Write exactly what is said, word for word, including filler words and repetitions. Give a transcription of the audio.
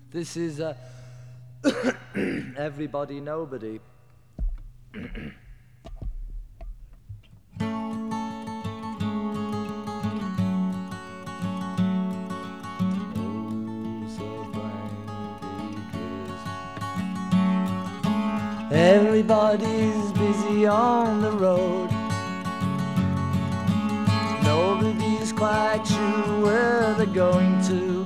This is uh, Everybody Nobody. Everybody's busy on the road. Nobody's quite sure where they're going to.